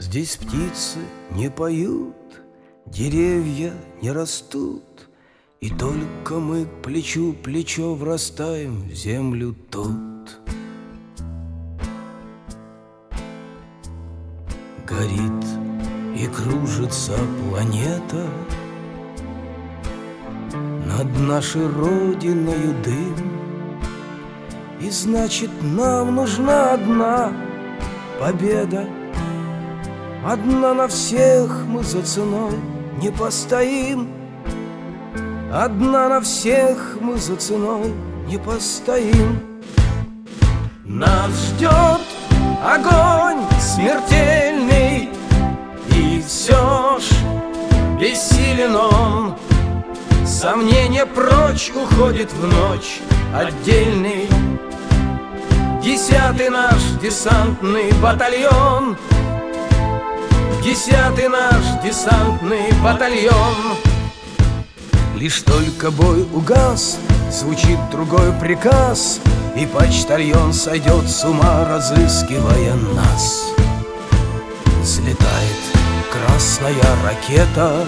Здесь птицы не поют, деревья не растут, и только мы плечу плечо врастаем в землю тут. Горит и кружится планета, над нашей родиною дым, и значит нам нужна одна победа. Одна на всех мы за ценой не постоим. Одна на всех мы за ценой не постоим. Нас ждет огонь смертельный, и все ж бессилен он. Сомнение прочь уходит в ночь отдельный. 10-й наш десантный батальон, 10-й наш десантный батальон. Лишь только бой угас, звучит другой приказ, и почтальон сойдет с ума, разыскивая нас. Взлетает красная ракета,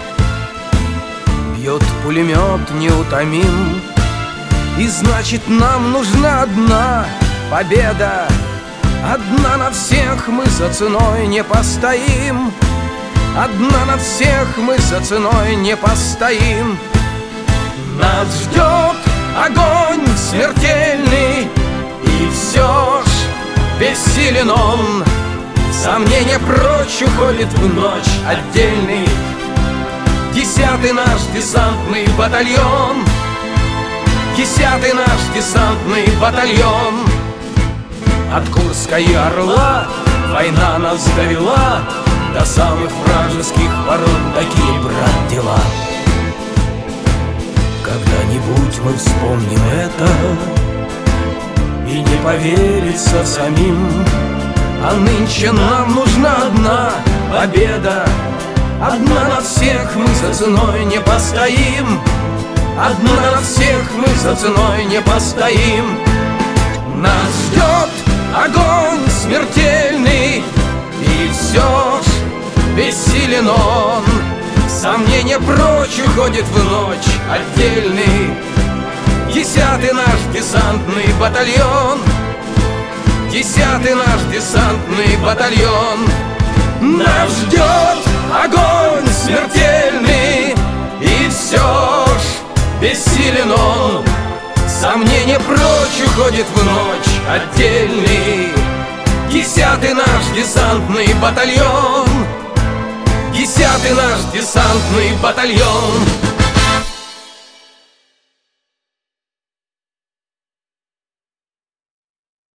бьет пулемет неутомим, и значит нам нужна одна победа. Одна на всех мы за ценой не постоим. Одна на всех мы за ценой не постоим. Нас ждет огонь смертельный, и все ж бессилен он. Сомнение прочь уходит в ночь отдельный. 10-й наш десантный батальон, 10-й наш десантный батальон. От Курска и Орла война нас довела до самых вражеских ворот. Такие, брат, дела. Когда-нибудь мы вспомним это, и не поверится самим. А нынче нам нужна одна победа. Одна на всех мы за ценой не постоим. Одна на всех мы за ценой не постоим. Нас ждет огонь смертельный, и все ж бессилен он. Сомнение прочь уходит в ночь отдельный. 10-й наш десантный батальон, 10-й наш десантный батальон. Нас ждет огонь смертельный, и все ж бессилен он. Сомнение прочь уходит в ночь отдельный. 10-й наш десантный батальон, 10-й наш десантный батальон.